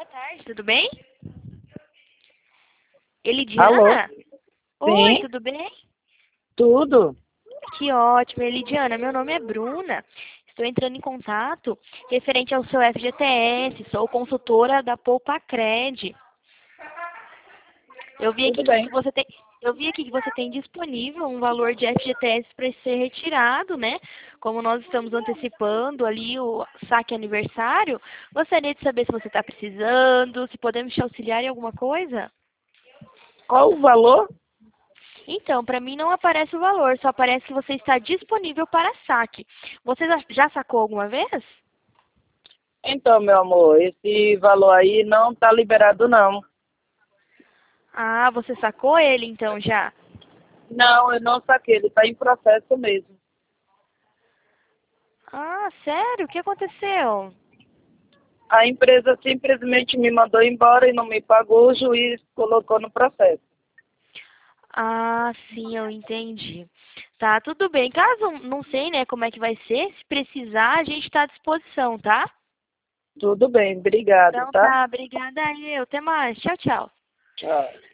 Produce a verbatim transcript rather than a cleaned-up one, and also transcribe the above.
boa tarde, tudo bem? Alô? Elidiana? Oi, Sim, tudo bem? tudo. Que ótimo, Elidiana. Meu nome é Bruna. Estou entrando em contato referente ao seu F G T S. Sou consultora da Poupacred. Eu vi aqui Tudo que bem. que você tem, eu vi aqui que você tem disponível um valor de F G T S para ser retirado, né? Como nós estamos antecipando ali o saque aniversário, gostaria de saber se você está precisando, se podemos te auxiliar em alguma coisa? Qual o valor? Então, para mim não aparece o valor, só aparece que você está disponível para saque. Você já já sacou alguma vez? Então, meu amor, esse valor aí não está liberado, não. Ah, você sacou ele então já? Não, eu não saquei, ele está em processo mesmo. Ah, sério? O que aconteceu? A empresa simplesmente me mandou embora e não me pagou, o juiz colocou no processo. Ah, sim, eu entendi. Tá, tudo bem. Caso não sei, né, como é que vai ser, se precisar, a gente está à disposição, tá? Tudo bem, obrigado, Então tá? tá, obrigada aí. Até mais. Tchau, tchau. Tchau.